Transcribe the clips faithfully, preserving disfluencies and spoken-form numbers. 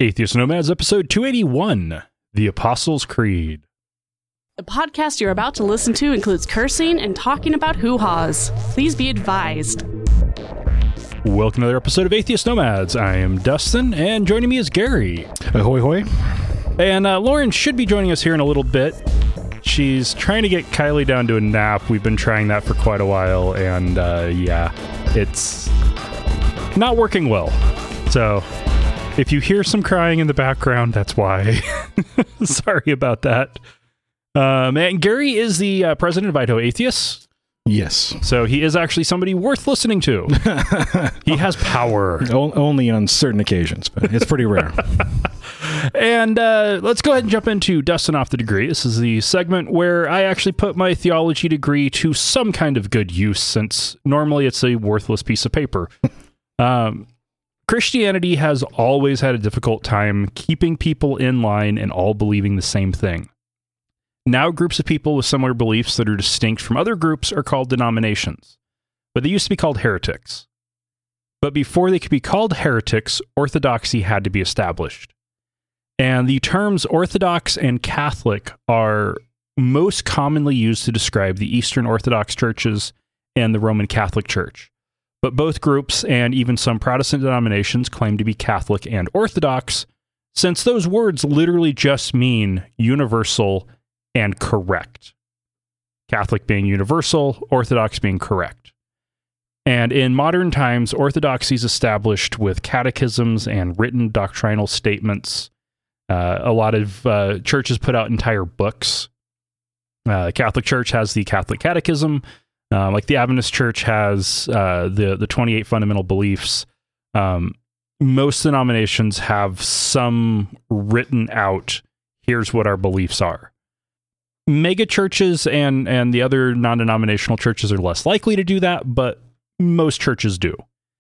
Atheist Nomads, episode two eighty-one, The Apostles' Creed. The podcast you're about to listen to includes cursing and talking about hoo-haws. Please be advised. Welcome to another episode of Atheist Nomads. I am Dustin, and joining me is Gary. Ahoy, hoy. And uh, Lauren should be joining us here in a little bit. She's trying to get Kylie down to a nap. We've been trying that for quite a while, and uh, yeah, it's not working well. So if you hear some crying in the background, that's why. Sorry about that. Um, and Gary is the uh, president of Idaho Atheists. Yes. So he is actually somebody worth listening to. He has power. O- only on certain occasions, but it's pretty rare. And uh, let's go ahead and jump into Dustin Off the Degree. This is the segment where I actually put my theology degree to some kind of good use, since normally it's a worthless piece of paper. Um, Christianity has always had a difficult time keeping people in line and all believing the same thing. Now groups of people with similar beliefs that are distinct from other groups are called denominations, but they used to be called heretics. But before they could be called heretics, orthodoxy had to be established. And the terms Orthodox and Catholic are most commonly used to describe the Eastern Orthodox churches and the Roman Catholic Church. But both groups and even some Protestant denominations claim to be Catholic and Orthodox, since those words literally just mean universal and correct. Catholic being universal, Orthodox being correct. And in modern times, Orthodoxy is established with catechisms and written doctrinal statements. Uh, a lot of uh, churches put out entire books. Uh, the Catholic Church has the Catholic Catechism. Uh, like the Adventist Church has uh, the, the twenty-eight fundamental beliefs. Um, most denominations have some written out, here's what our beliefs are. Mega churches and, and the other non-denominational churches are less likely to do that, but most churches do.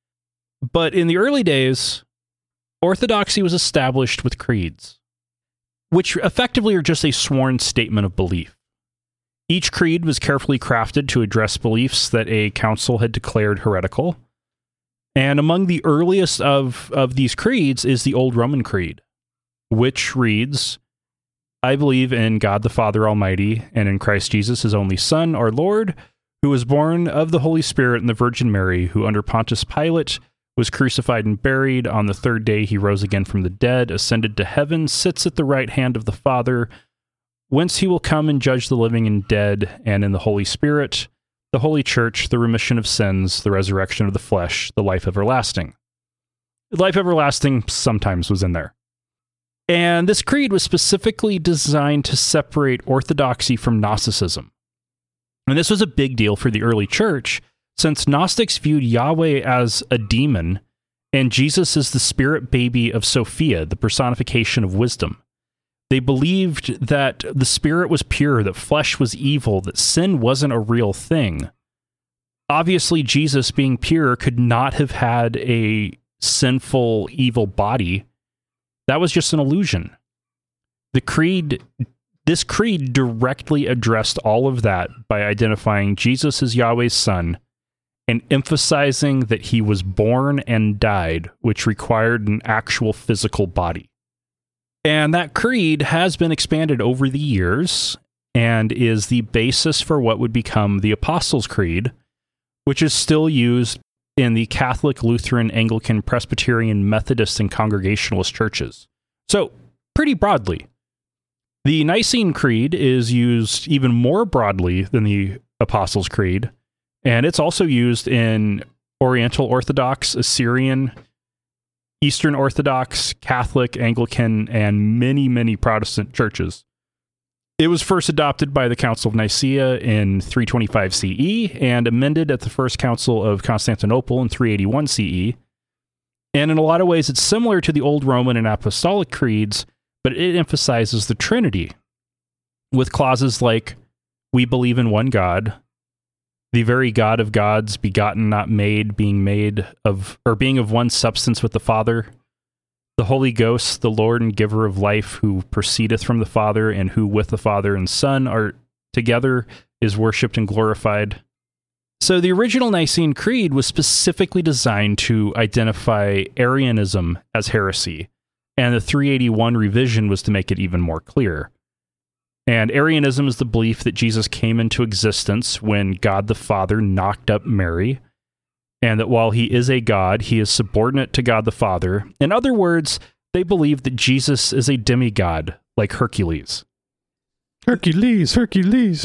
But in the early days, Orthodoxy was established with creeds, which effectively are just a sworn statement of belief. Each creed was carefully crafted to address beliefs that a council had declared heretical. And among the earliest of, of these creeds is the Old Roman Creed, which reads, I believe in God the Father Almighty, and in Christ Jesus, his only Son, our Lord, who was born of the Holy Spirit and the Virgin Mary, who under Pontius Pilate was crucified and buried. On the third day he rose again from the dead, ascended to heaven, sits at the right hand of the Father, whence he will come and judge the living and dead, and in the Holy Spirit, the Holy Church, the remission of sins, the resurrection of the flesh, the life everlasting. Life everlasting sometimes was in there. And this creed was specifically designed to separate orthodoxy from Gnosticism. And this was a big deal for the early church, since Gnostics viewed Yahweh as a demon, and Jesus as the spirit baby of Sophia, the personification of wisdom. They believed that the spirit was pure, that flesh was evil, that sin wasn't a real thing. Obviously, Jesus, being pure, could not have had a sinful, evil body. That was just an illusion. The creed, this creed directly addressed all of that by identifying Jesus as Yahweh's son and emphasizing that he was born and died, which required an actual physical body. And that creed has been expanded over the years and is the basis for what would become the Apostles' Creed, which is still used in the Catholic, Lutheran, Anglican, Presbyterian, Methodist, and Congregationalist churches. So, pretty broadly. The Nicene Creed is used even more broadly than the Apostles' Creed, and it's also used in Oriental Orthodox, Assyrian, Eastern Orthodox, Catholic, Anglican, and many, many Protestant churches. It was first adopted by the Council of Nicaea in three twenty-five C E and amended at the First Council of Constantinople in three eighty-one C E. And in a lot of ways, it's similar to the Old Roman and Apostolic creeds, but it emphasizes the Trinity, with clauses like, we believe in one God, the very God of gods, begotten, not made, being made of, or being of one substance with the Father, the Holy Ghost, the Lord and giver of life, who proceedeth from the Father, and who with the Father and Son are together, is worshipped and glorified. So the original Nicene Creed was specifically designed to identify Arianism as heresy, and the three eighty-one revision was to make it even more clear. And Arianism is the belief that Jesus came into existence when God the Father knocked up Mary, and that while he is a God, he is subordinate to God the Father. In other words, they believe that Jesus is a demigod, like Hercules. Hercules, Hercules.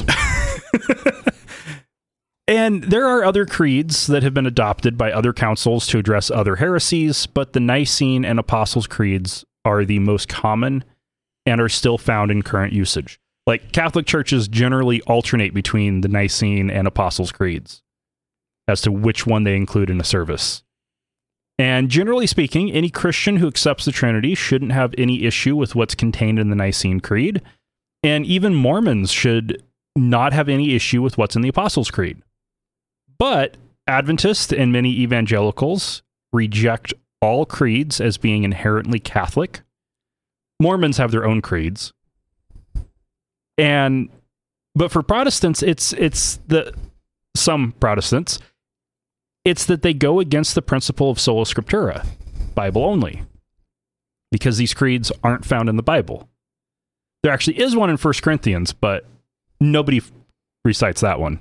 And there are other creeds that have been adopted by other councils to address other heresies, but the Nicene and Apostles' creeds are the most common and are still found in current usage. Like, Catholic churches generally alternate between the Nicene and Apostles' creeds as to which one they include in a service. And generally speaking, any Christian who accepts the Trinity shouldn't have any issue with what's contained in the Nicene Creed, and even Mormons should not have any issue with what's in the Apostles' Creed. But Adventists and many evangelicals reject all creeds as being inherently Catholic. Mormons have their own creeds. And but for Protestants, it's it's the some Protestants, it's that they go against the principle of sola scriptura, Bible only, because these creeds aren't found in the Bible. There actually is one in First Corinthians, but nobody f- recites that one.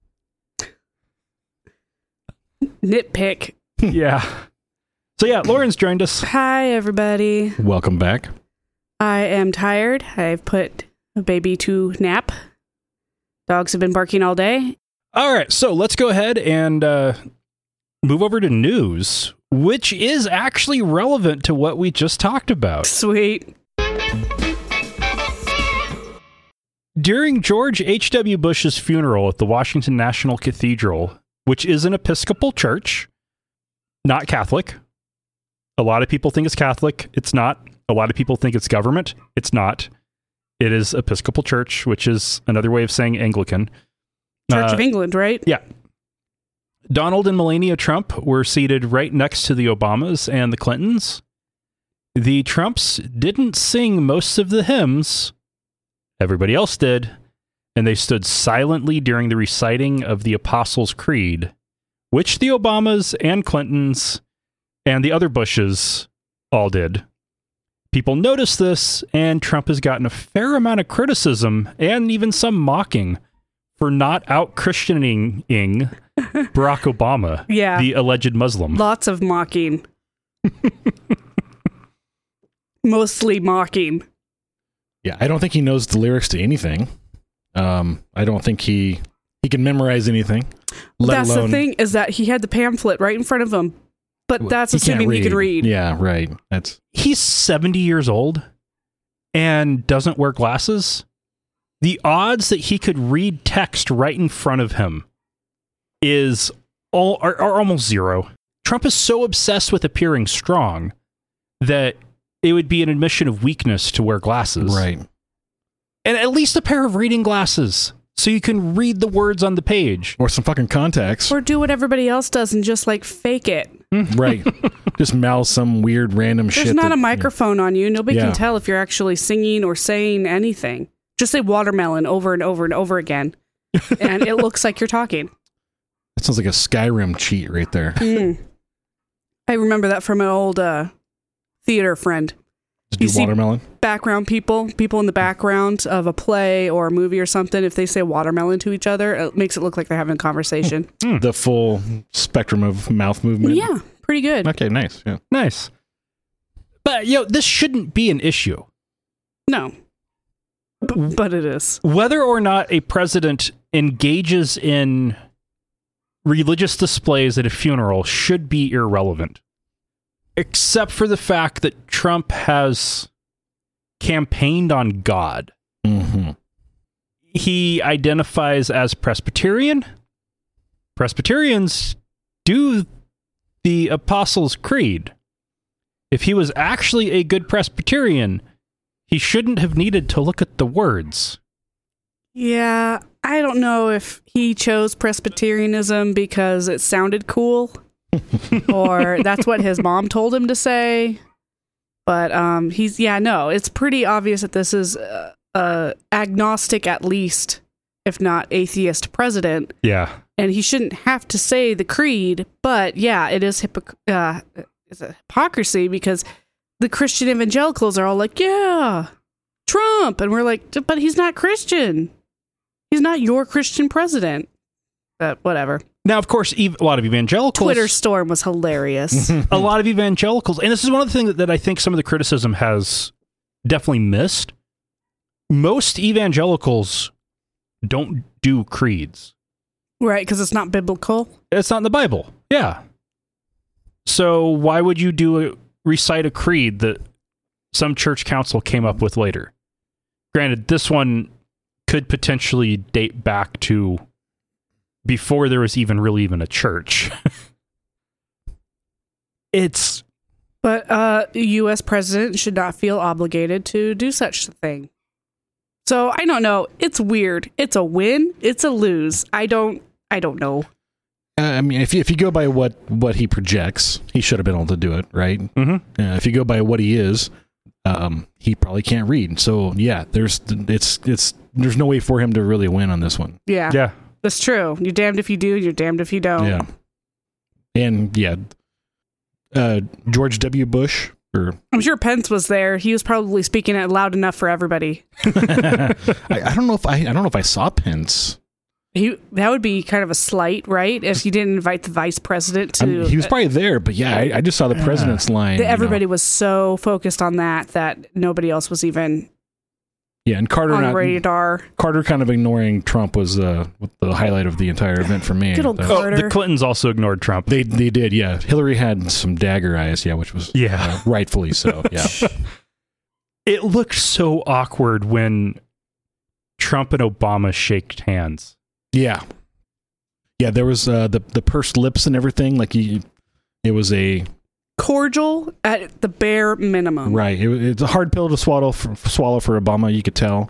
Nitpick. Yeah. So yeah, Lauren's joined us. Hi, everybody. Welcome back. I am tired. I've put a baby to nap. Dogs have been barking all day. All right, so let's go ahead and uh, move over to news, which is actually relevant to what we just talked about. Sweet. During George H W. Bush's funeral at the Washington National Cathedral, which is an Episcopal church, not Catholic. A lot of people think it's Catholic. It's not. A lot of people think it's government. It's not. It is Episcopal church, which is another way of saying Anglican. Church uh, of England, right? Yeah. Donald and Melania Trump were seated right next to the Obamas and the Clintons. The Trumps didn't sing most of the hymns. Everybody else did. And they stood silently during the reciting of the Apostles' Creed, which the Obamas and Clintons and the other Bushes all did. People noticed this, and Trump has gotten a fair amount of criticism and even some mocking for not out-Christianing Barack Obama, Yeah. the alleged Muslim. Lots of mocking. Mostly mocking. Yeah, I don't think he knows the lyrics to anything. Um, I don't think he he can memorize anything. Let That's alone, the thing, is that he had the pamphlet right in front of him. But that's he can't assuming he can read. Yeah, right. That's He's seventy years old and doesn't wear glasses. The odds that he could read text right in front of him is all are, are almost zero. Trump is so obsessed with appearing strong that it would be an admission of weakness to wear glasses. right. And at least a pair of reading glasses so you can read the words on the page. Or some fucking contacts. Or do what everybody else does and just like fake it. Right. Just mouth some weird random There's shit. not that- a microphone on you. Nobody Yeah. can tell if you're actually singing or saying anything. Just say watermelon over and over and over again. And it looks like you're talking. That sounds like a Skyrim cheat right there. Mm. I remember that from an old uh, theater friend. Just You do see- watermelon. Background people, people in the background of a play or a movie or something, if they say watermelon to each other, it makes it look like they're having a conversation. The full spectrum of mouth movement. Yeah, pretty good. Okay, nice. Yeah. Nice. But, you know, this shouldn't be an issue. No. B- but it is. Whether or not a president engages in religious displays at a funeral should be irrelevant. Except for the fact that Trump has campaigned on God. Mm-hmm. He identifies as Presbyterian. Presbyterians do the Apostles' Creed. If he was actually a good Presbyterian, he shouldn't have needed to look at the words. Yeah, I don't know if he chose Presbyterianism because it sounded cool or that's what his mom told him to say. But um, he's, yeah, no, it's pretty obvious that this is uh, uh, agnostic at least, if not atheist president. Yeah. And he shouldn't have to say the creed, but yeah, it is hypoc- uh, it's a hypocrisy because the Christian evangelicals are all like, yeah, Trump. And we're like, but he's not Christian. He's not your Christian president. But whatever. Now, of course, ev- a lot of evangelicals... Twitter storm was hilarious. A lot of evangelicals, and this is one of the things that, that I think some of the criticism has definitely missed. Most evangelicals don't do creeds. Right, because it's not biblical. It's not in the Bible. Yeah. So why would you do a, recite a creed that some church council came up with later? Granted, this one could potentially date back to before there was even really even a church. It's... But uh, a U S president should not feel obligated to do such a thing. So I don't know. It's weird. It's a win. It's a lose. I don't. I don't know. Uh, I mean, if you, if you go by what, what he projects, he should have been able to do it, right? Mm-hmm. Uh, if you go by what he is, um, he probably can't read. So yeah, there's it's it's there's no way for him to really win on this one. Yeah. Yeah. That's true. You're damned if you do. You're damned if you don't. Yeah, and yeah, uh, George W. Bush. Or I'm sure Pence was there. He was probably speaking it loud enough for everybody. I, I don't know if I I don't know if I saw Pence. He that would be kind of a slight, right? If you didn't invite the vice president to. I mean, he was probably there, but yeah, I, I just saw the president's line. The, everybody you know. was so focused on that that nobody else was even Yeah, and Carter on not, radar. Carter kind of ignoring Trump was uh, the highlight of the entire event for me. Good old That- Oh, Carter. the Clintons also ignored Trump. They they did, yeah. Hillary had some dagger eyes, yeah, which was Yeah. uh, rightfully so. Yeah, It looked so awkward when Trump and Obama shaked hands. yeah, yeah. There was uh, the the pursed lips and everything. Like he, it was a Cordial at the bare minimum. right. It, it's a hard pill to swallow for, swallow for Obama. You could tell.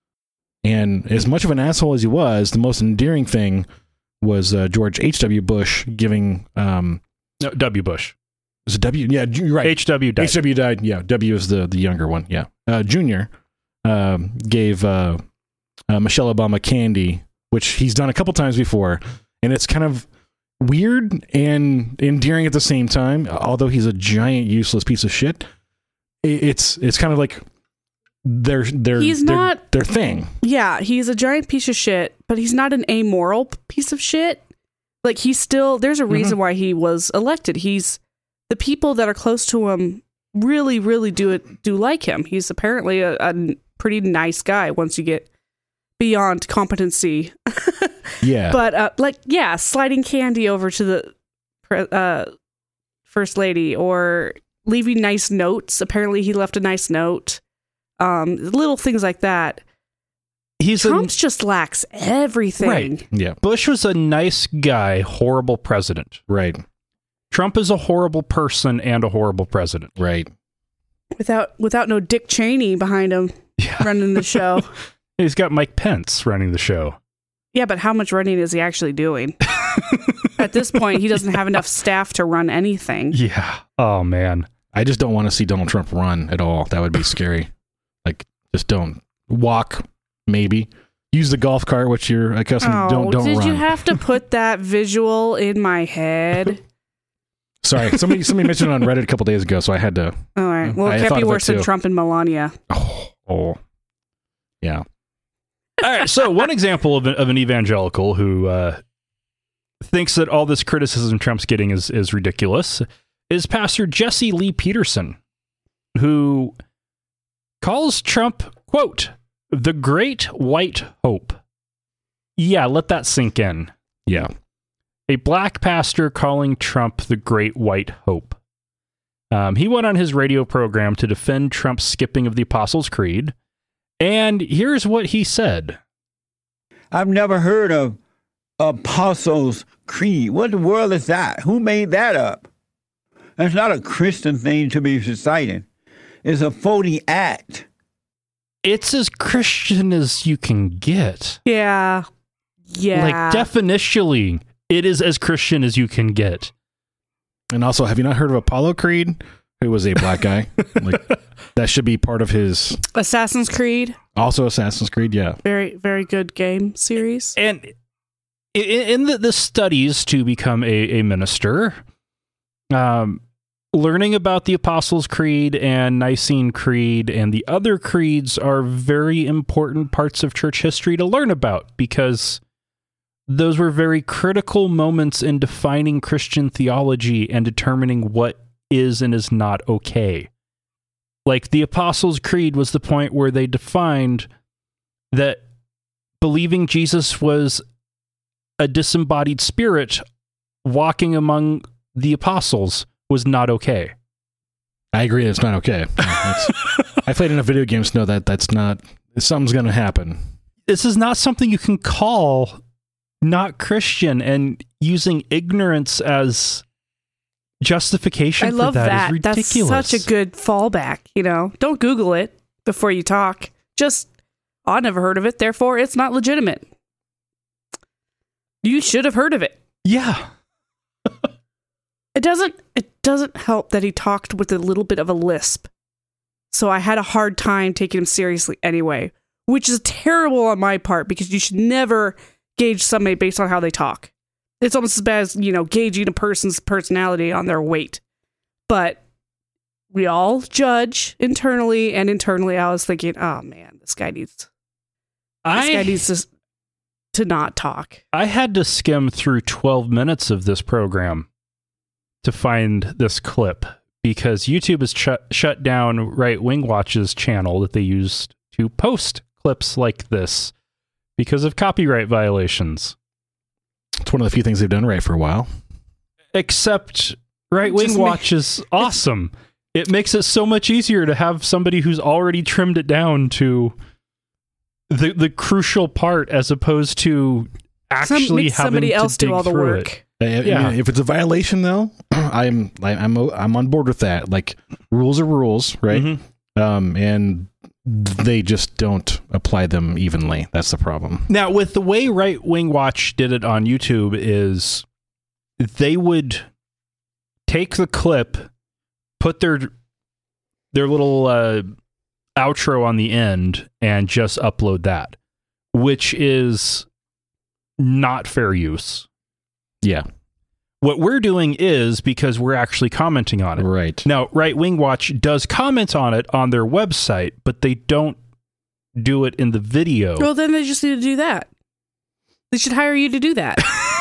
And as much of an asshole as he was, the most endearing thing was uh, George H W. Bush giving. Um, No, W. Bush. is it W? Yeah, you're right. H W died. H W died. Yeah, W is the, the younger one. Yeah, uh, Junior um, gave uh, uh, Michelle Obama candy, which he's done a couple times before, and it's kind of weird and endearing at the same time. Although he's a giant useless piece of shit, it, it's it's kind of like their their He's their, not- their thing. Yeah, he's a giant piece of shit, but he's not an amoral p- piece of shit. Like he's still there's a reason why he was elected. He's the people that are close to him really, really do it do like him. He's apparently a, a n- pretty nice guy once you get beyond competency. Yeah, But uh, like, yeah, sliding candy over to the pre- uh, first lady or leaving nice notes. Apparently, he left a nice note. Um, little things like that. He's a, Trump's just lacks everything. Right. yeah, Bush was a nice guy, horrible president. right, Trump is a horrible person and a horrible president. right. Without without no Dick Cheney behind him Yeah. running the show. He's got Mike Pence running the show. Yeah, but how much running is he actually doing? At this point, he doesn't have enough staff to run anything. Yeah. Oh, man. I just don't want to see Donald Trump run at all. That would be scary. Like, just don't walk. Maybe use the golf cart, which you're accustomed. Oh, to. Don't don't did run. you have to put that visual in my head? Sorry, somebody somebody mentioned it on Reddit a couple days ago, so I had to. All right. Well, I it can't thought be of it worse than too. Trump and Melania. Oh, oh. Yeah. All right. So, one example of, a, of an evangelical who uh, thinks that all this criticism Trump's getting is, is ridiculous is Pastor Jesse Lee Peterson, who calls Trump, quote, the great white hope. Yeah, let that sink in. Yeah. A black pastor calling Trump the great white hope. Um, he went on his radio program to defend Trump's skipping of the Apostles' Creed. And here's what he said. I've never heard of Apostles' Creed. What the world is that? Who made that up? That's not a Christian thing to be reciting. It's a phony act. It's as Christian as you can get. Yeah. Yeah. Like, definitionally, it is as Christian as you can get. And also, have you not heard of Apollo Creed? Who was a black guy? Like, that should be part of his. Assassin's Creed. Also, Assassin's Creed. Yeah. Very, very good game series. And in, in the, the studies to become a, a minister, um, learning about the Apostles' Creed and Nicene Creed and the other creeds are very important parts of church history to learn about, because those were very critical moments in defining Christian theology and determining what is and is not okay. Like, the Apostles' Creed was the point where they defined that believing Jesus was a disembodied spirit walking among the apostles was not okay. I agree, it's not okay. It's, I played enough video games to know that that's not, something's going to happen. This is not something you can call not Christian, and using ignorance as justification I for love that, that. is ridiculous. That's such a good fallback, you know? Don't Google it before you talk. Just, I never heard of it, therefore it's not legitimate. You should have heard of it. Yeah. It doesn't it doesn't help that he talked with a little bit of a lisp. So I had a hard time taking him seriously anyway, which is terrible on my part, because you should never gauge somebody based on how they talk. It's almost as bad as, you know, gauging a person's personality on their weight. But we all judge internally, and internally I was thinking, oh man, this guy needs I, this guy needs to, to not talk. I had to skim through twelve minutes of this program to find this clip, because YouTube has ch- shut down Right Wing Watch's channel that they used to post clips like this because of copyright violations. It's one of the few things they've done right for a while. Except Right Wing Just Watch is awesome. It makes it so much easier to have somebody who's already trimmed it down to the the crucial part, as opposed to actually Some, make having somebody to else dig do all the through work. it. I- I Yeah. mean, if it's a violation, though, I'm I'm I'm on board with that. Like, rules are rules, right? Mhm. Um, and they just don't apply them evenly. That's the problem. Now, with the way Right Wing Watch did it on YouTube, is they would take the clip, put their their little uh, outro on the end, and just upload that, which is not fair use. Yeah, What we're doing is because we're actually commenting on it. right. Now, Right Wing Watch does comment on it on their website, but they don't do it in the video. Well, then they just need to do that. They should hire you to do that.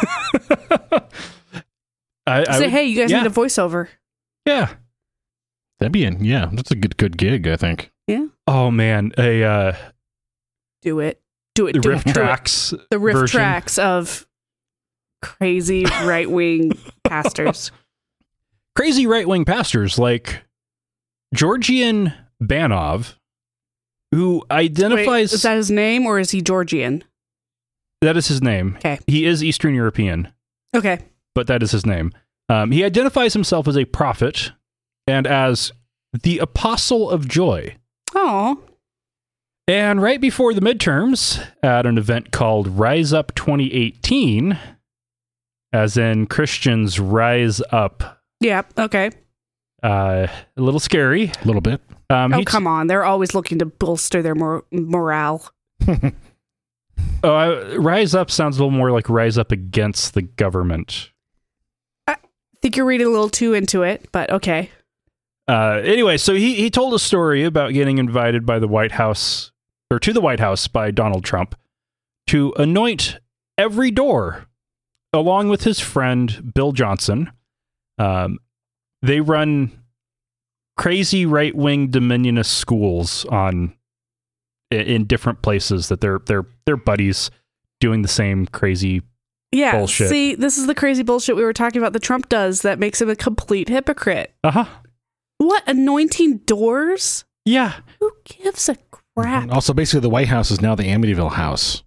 I, I Say, would- hey, you guys yeah. need a voiceover. yeah. That'd be in. Yeah, that's a good good gig, I think. Yeah. Oh man, a uh, Do it. Do it. the Do riff it. Do it. tracks. The riff version. tracks of crazy right wing pastors. Crazy right wing pastors like Georgian Banov, who identifies Wait, is that his name, or is he Georgian? that is his name. Okay. He is Eastern European, Okay. but that is his name. Um, he identifies himself as a prophet and as the apostle of joy. Oh. And right before the midterms, at an event called Rise Up twenty eighteen, as in Christians rise up, Yeah. Okay. uh, a little scary. A little bit. Um, Oh, he- come on. They're always looking to bolster their mor- morale. Oh, I, rise up sounds a little more like rise up against the government. I think you're reading a little too into it, but okay. Uh, anyway, so he, he told a story about getting invited by the White House, or to the White House by Donald Trump, to anoint every door, along with his friend Bill Johnson. Um, they run crazy right-wing dominionist schools on in, in different places that they're they're they're buddies doing the same crazy. Yeah. Bullshit. See, this is the crazy bullshit we were talking about that Trump does that makes him a complete hypocrite. Uh huh. What? Anointing doors? Yeah. Who gives a crap? Also, basically, the White House is now the Amityville House.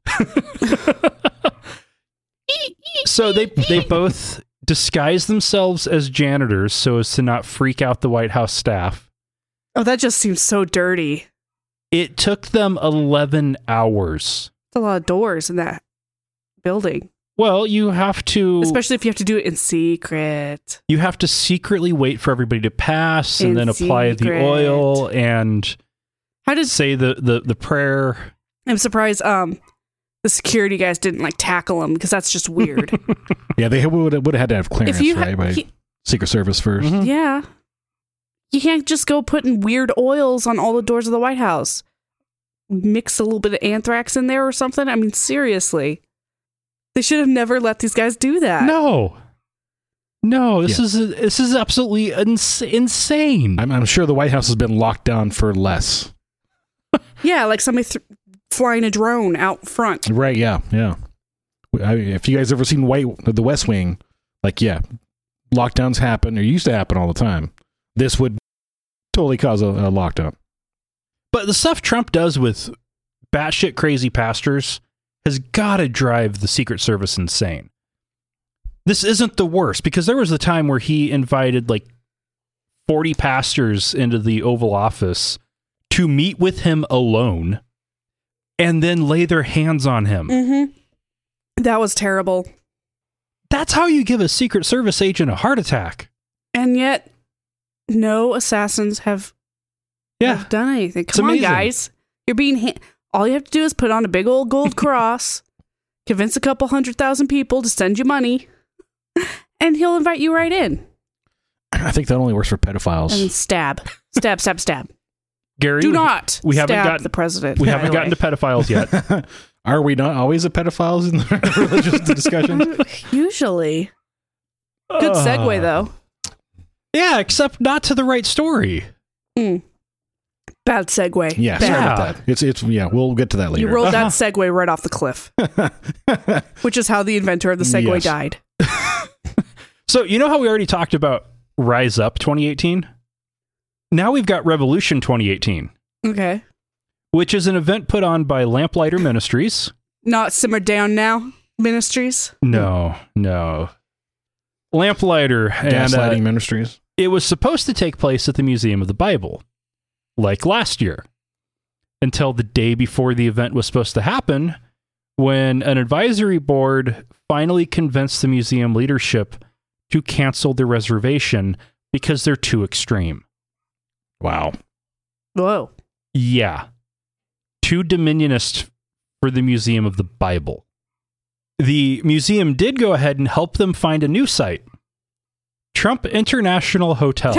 So they they both disguise themselves as janitors so as to not freak out the White House staff. Oh, that just seems so dirty. It took them eleven hours. That's a lot of doors in that building, Well, you have to especially if you have to do it in secret. you have to secretly wait for everybody to pass and In then apply the secret. oil and How did say the, the, the prayer. I'm surprised um the security guys didn't like tackle him, because that's just weird. Yeah, they would would have had to have clearance, if you right? ha- By he- Secret Service 1st Mhm. yeah, You can't just go putting weird oils on all the doors of the White House. Mix a little bit of anthrax in there or something. I mean, seriously. They should have never let these guys do that. No. No, this Yeah. is this is absolutely ins- insane. I'm, I'm sure the White House has been locked down for less. Yeah, like somebody th- flying a drone out front. Right, yeah, yeah. I mean, if you guys ever seen White the West Wing, like, yeah, lockdowns happen, or used to happen all the time. This would totally cause a, a lockdown. But the stuff Trump does with batshit crazy pastors has got to drive the Secret Service insane. This isn't the worst, because there was a time where he invited like forty pastors into the Oval Office to meet with him alone and then lay their hands on him. Mm-hmm. That was terrible. That's how you give a Secret Service agent a heart attack. And yet, no assassins have, Yeah. have done anything. It's Come on, amazing. guys. You're being... Ha- all you have to do is put on a big old gold cross, convince a couple hundred thousand people to send you money, and he'll invite you right in. I think that only works for pedophiles. And then stab. Stab, stab, stab. Gary, Do we, not we haven't stab gotten- the president. we haven't Anyway. gotten to pedophiles yet. Are we not always at pedophiles in the religious discussions? Usually. Good segue, though. Yeah, except not to the right story. Mm. Bad segue. Yeah, Bad. sorry about that. It's it's yeah, we'll get to that later. You rolled that segue right off the cliff, which is how the inventor of the segue Yes. died. So, you know how we already talked about Rise Up twenty eighteen? Now we've got Revolution twenty eighteen, Okay. which is an event put on by Lamplighter Ministries. Not Simmer Down Now Ministries. No, no. Lamplighter, and Gaslighting uh, ministries. it was supposed to take place at the Museum of the Bible, like last year, until the day before the event was supposed to happen, when an advisory board finally convinced the museum leadership to cancel the reservation because they're too extreme. Wow. Whoa. Yeah. Too dominionist for the Museum of the Bible. The museum did go ahead and help them find a new site. Trump International Hotel.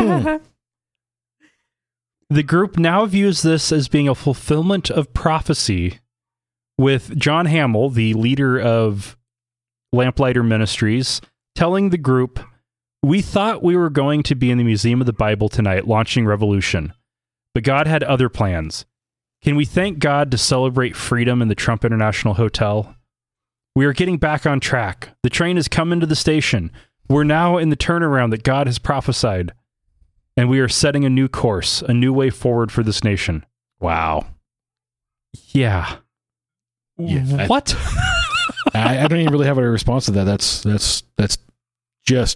The group now views this as being a fulfillment of prophecy, with John Hamill, the leader of Lamplighter Ministries, telling the group, "We thought we were going to be in the Museum of the Bible tonight launching Revolution, but God had other plans. Can we thank God to celebrate freedom in the Trump International Hotel? We are getting back on track. The train has come into the station. We're now in the turnaround that God has prophesied. And we are setting a new course, a new way forward for this nation." Wow. Yeah. Yeah, I- What? I, I don't even really have a response to that. That's that's that's just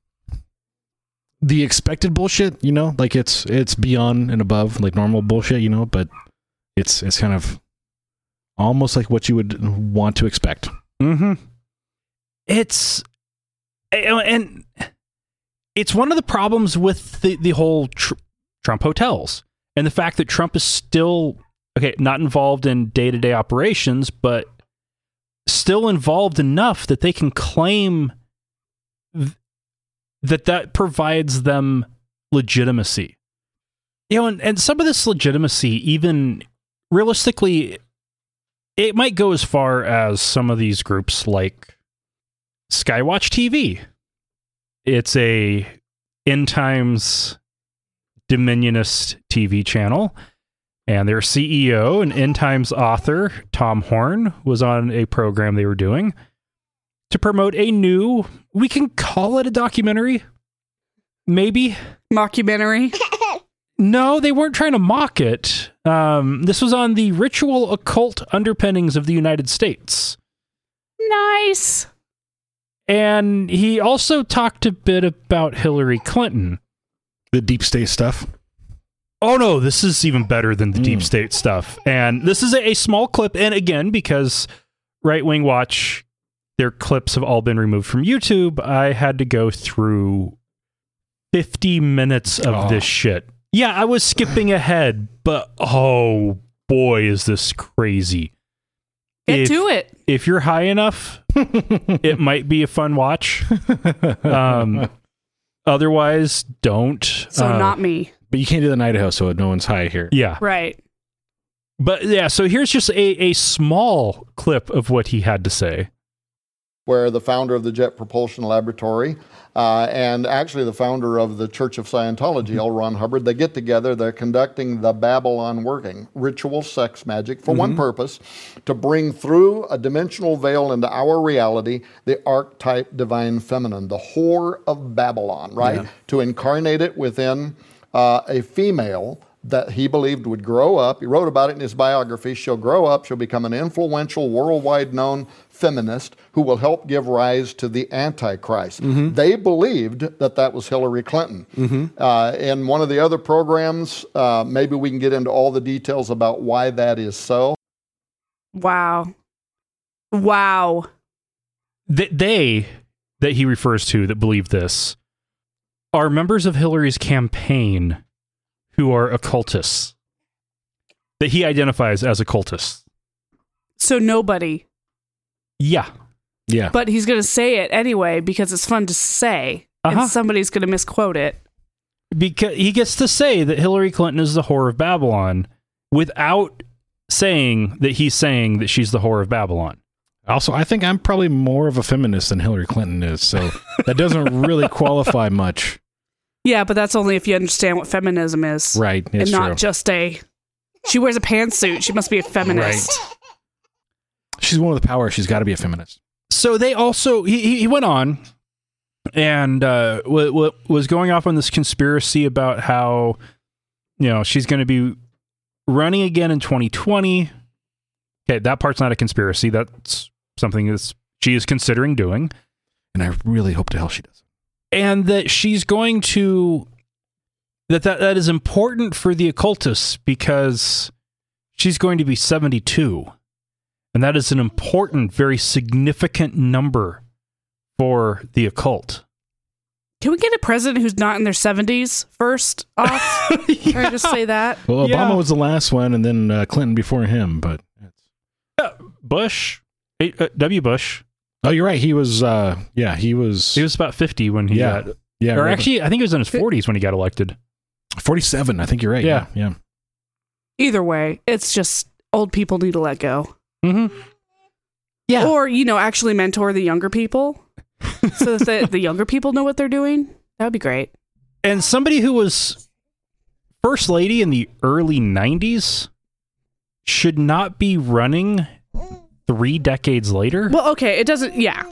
the expected bullshit, you know? Like it's it's beyond and above like normal bullshit, you know, but it's it's kind of almost like what you would want to expect. Mm-hmm. It's and it's one of the problems with the the whole tr- Trump hotels and the fact that Trump is still okay, not involved in day-to-day operations, but still involved enough that they can claim th- that that provides them legitimacy. You know, and, and some of this legitimacy, even realistically, it might go as far as some of these groups like Skywatch T V. It's a end times dominionist T V channel, and their C E O and end times author, Tom Horn, was on a program they were doing to promote a new, we can call it a documentary, maybe. Mockumentary. No, they weren't trying to mock it. Um, this was on the ritual occult underpinnings of the United States. Nice. And he also talked a bit about Hillary Clinton. The deep state stuff. Oh no, this is even better than the Mm. deep state stuff. And this is a, a small clip. And again, because Right Wing Watch, their clips have all been removed from YouTube, I had to go through fifty minutes of Oh. this shit. Yeah, I was skipping ahead, but oh boy, is this crazy. Get If- to it. If you're high enough, it might be a fun watch. Um, Otherwise, don't. So Uh, not me. But you can't do that in Idaho, so no one's high here. Yeah. Right. But yeah, so here's just a, a small clip of what he had to say. Where the founder of the Jet Propulsion Laboratory uh, and actually the founder of the Church of Scientology, L. Ron Hubbard, they get together, they're conducting the Babylon working, ritual sex magic, for mm-hmm. one purpose, to bring through a dimensional veil into our reality the archetype divine feminine, the whore of Babylon, right? Yeah. To incarnate it within uh, a female that he believed would grow up. He wrote about it in his biography. She'll grow up, she'll become an influential, worldwide known feminist who will help give rise to the Antichrist. Mm-hmm. They believed that that was Hillary Clinton. Mm-hmm. Uh, in one of the other programs, uh, maybe we can get into all the details about why that is so. Wow. Wow. Th- they, that he refers to that believe this, are members of Hillary's campaign who are occultists. That he identifies as occultists. So nobody. Yeah. Yeah. But he's going to say it anyway because it's fun to say. Uh-huh. And somebody's going to misquote it. Because he gets to say that Hillary Clinton is the whore of Babylon without saying that he's saying that she's the whore of Babylon. Also, I think I'm probably more of a feminist than Hillary Clinton is, so that doesn't really qualify much. Yeah, but that's only if you understand what feminism is. Right. It's and not true. just a, she wears a pantsuit, she must be a feminist. Right. She's one with the power. She's got to be a feminist. So they also, he, he went on and uh, w- w- was going off on this conspiracy about how, you know, she's going to be running again in twenty twenty. Okay, that part's not a conspiracy. That's something that she is considering doing. And I really hope to hell she does. And that she's going to, that, that that is important for the occultists because she's going to be seventy-two. And that is an important, very significant number for the occult. Can we get a president who's not in their seventies first off? yeah. Can I just say that? Well, Obama yeah. was the last one, and then uh, Clinton before him, but... It's... Yeah, Bush. Uh, W. Bush. Oh, you're right. He was, uh, yeah, he was... He was about fifty when he yeah. got... Yeah, or right. actually, I think he was in his forties when he got elected. forty-seven, I think you're right. Yeah. Yeah. yeah. Either way, it's just old people need to let go. Mm-hmm. Yeah. Or, you know, actually mentor the younger people so that the, the younger people know what they're doing. That would be great. And somebody who was first lady in the early nineties should not be running three decades later. Well, okay, it doesn't, yeah.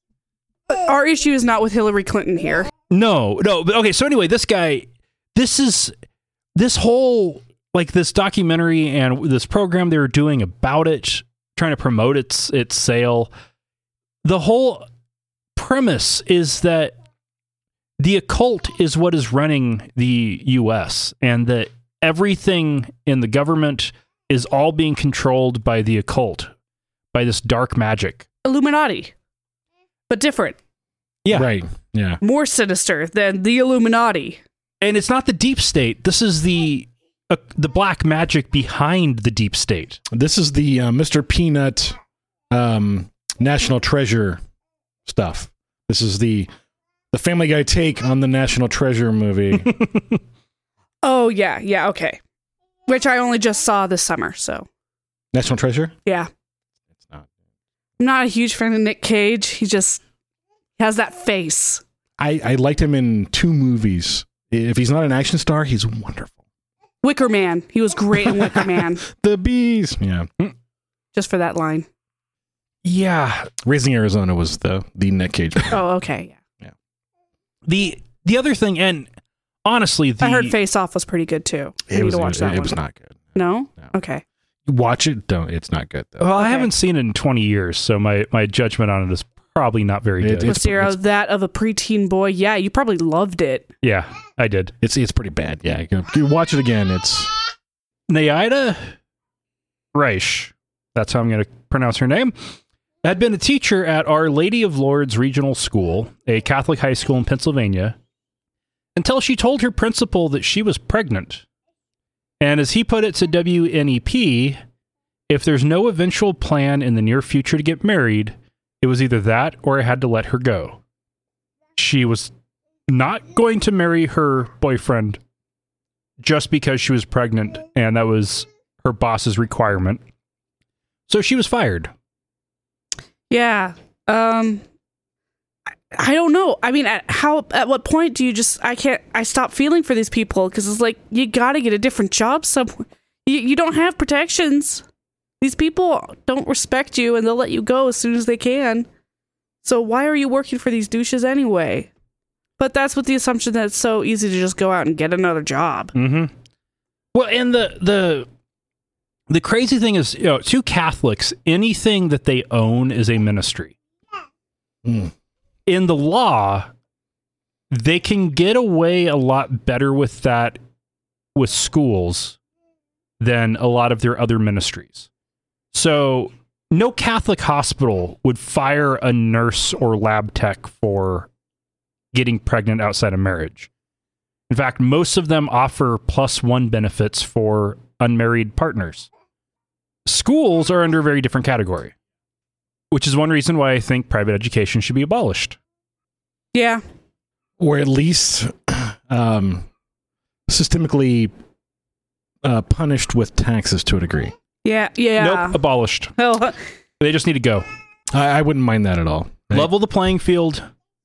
Our issue is not with Hillary Clinton here. No, no. But okay, so anyway, this guy, this is, this whole, like this documentary and this program they were doing about it, trying to promote its its sale. The whole premise is that the occult is what is running the U S and that everything in the government is all being controlled by the occult, by this dark magic. Illuminati, but different. Yeah. Right. Yeah. More sinister than the Illuminati. And it's not the deep state. This is the uh, the black magic behind the deep state. This is the uh, Mister Peanut um, National Treasure stuff. This is the the Family Guy take on the National Treasure movie. Oh, yeah. Yeah. Okay. Which I only just saw this summer. So National Treasure? Yeah. It's not. I'm not a huge fan of Nick Cage. He just has that face. I, I liked him in two movies. If he's not an action star, he's wonderful. Wicker Man. He was great in Wicker Man. The Bees. Yeah. Just for that line. Yeah. Raising Arizona was the, the Nick Cage movie. Oh, okay. Yeah. Yeah. The the other thing, and honestly, the, I heard Face Off was pretty good too. I It need was, to watch it, that it one. was not good. No? No. Okay. Watch it. Don't. It's not good though. well, I Okay. haven't seen it in twenty years, so my, my judgment on it is probably not very It- good. it's- Lucero, that of a preteen boy. Yeah, you probably loved it. yeah, I did. It's it's pretty bad. Yeah. You, you watch it again. It's Naida Reich, that's how I'm going to pronounce her name, had been a teacher at Our Lady of Lourdes Regional School, a Catholic high school in Pennsylvania, until she told her principal that she was pregnant. And as he put it to W N E P, if there's no eventual plan in the near future to get married, it was either that or I had to let her go. She was not going to marry her boyfriend just because she was pregnant and that was her boss's requirement. So she was fired. Yeah. Um, I, I don't know. I mean, at how, at what point do you just, I can't, I stop feeling for these people because it's like, you got to get a different job somewhere. You, you don't have protections. These people don't respect you and they'll let you go as soon as they can. So why are you working for these douches anyway? But that's with the assumption that it's so easy to just go out and get another job. Mm-hmm. Well, and the the the crazy thing is, you know, to Catholics, anything that they own is a ministry. Mm. In the law, they can get away a lot better with that with schools than a lot of their other ministries. So no Catholic hospital would fire a nurse or lab tech for getting pregnant outside of marriage. In fact, most of them offer plus one benefits for unmarried partners. Schools are under a very different category, which is one reason why I think private education should be abolished. Yeah. Or at least um, systemically uh, punished with taxes to a degree. Yeah. Yeah. Nope, abolished. Oh, They just need to go. I, I wouldn't mind that at all. Right? Level the playing field.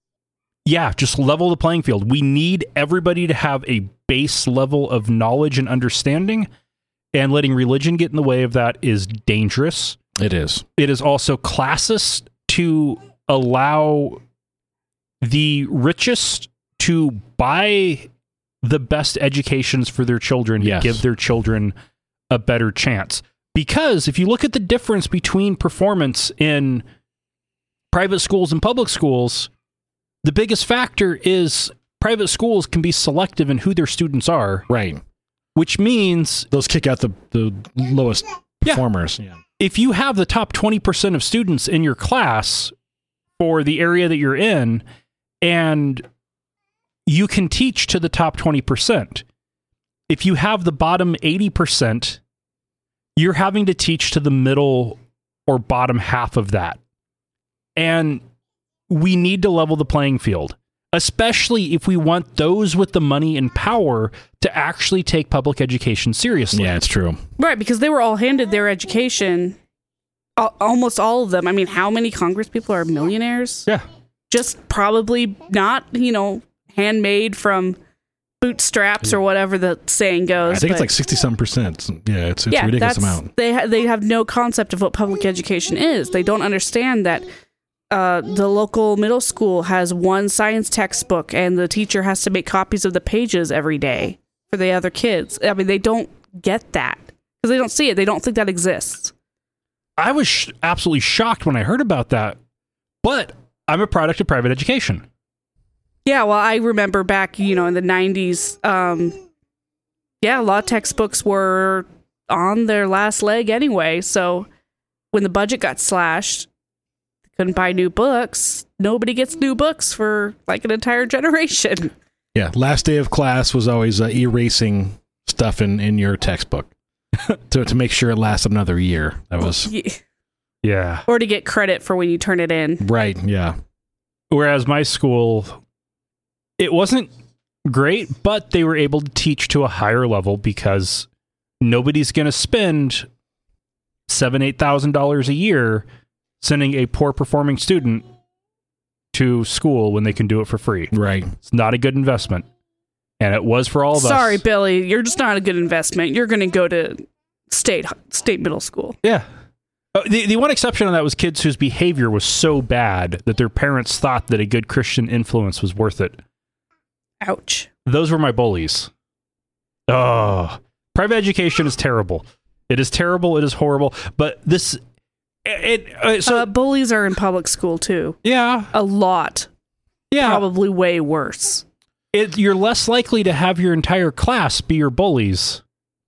Yeah, just level the playing field. We need everybody to have a base level of knowledge and understanding, and letting religion get in the way of that is dangerous. It is. It is also classist to allow the richest to buy the best educations for their children, Yes. to give their children a better chance. Because if you look at the difference between performance in private schools and public schools, the biggest factor is private schools can be selective in who their students are, Right. which means Those kick out the, the lowest Yeah. performers. Yeah. if you have the top twenty percent of students in your class for the area that you're in, and you can teach to the top twenty percent, if you have the bottom eighty percent, you're having to teach to the middle or bottom half of that. And we need to level the playing field, especially if we want those with the money and power to actually take public education seriously. Yeah, it's true. right. Because they were all handed their education. Al- almost all of them. I mean, how many Congress people are millionaires? Yeah. Just probably not, you know, handmade from bootstraps or whatever the saying goes. I think but- it's like sixty-some percent. Yeah, it's, it's a ridiculous that's, amount. They ha- they have no concept of what public education is. They don't understand that uh, the local middle school has one science textbook, and the teacher has to make copies of the pages every day for the other kids. I mean, they don't get that because they don't see it. They don't think that exists. I was sh- absolutely shocked when I heard about that, but I'm a product of private education. Yeah, well, I remember back, you know, in the nineties, um, yeah, a lot of textbooks were on their last leg anyway. So when the budget got slashed, couldn't buy new books. Nobody gets new books for like an entire generation. Yeah, last day of class was always uh, erasing stuff in, in your textbook to to make sure it lasted another year. That was Yeah. Yeah. Or to get credit for when you turn it in. right. Yeah, Whereas my school, it wasn't great, but they were able to teach to a higher level because nobody's going to spend seven, eight thousand dollars a year sending a poor performing student to school when they can do it for free. right. It's not a good investment, and it was for all of Sorry, us. Billy, you're just not a good investment. You're going to go to state state middle school. Yeah. Uh, the the one exception on that was kids whose behavior was so bad that their parents thought that a good Christian influence was worth it. Ouch. Those were my bullies. Oh, private education is terrible. It is terrible. It is horrible. But this, it, it uh, so uh, bullies are in public school too. yeah, A lot. yeah. Probably way worse. It, you're less likely to have your entire class be your bullies.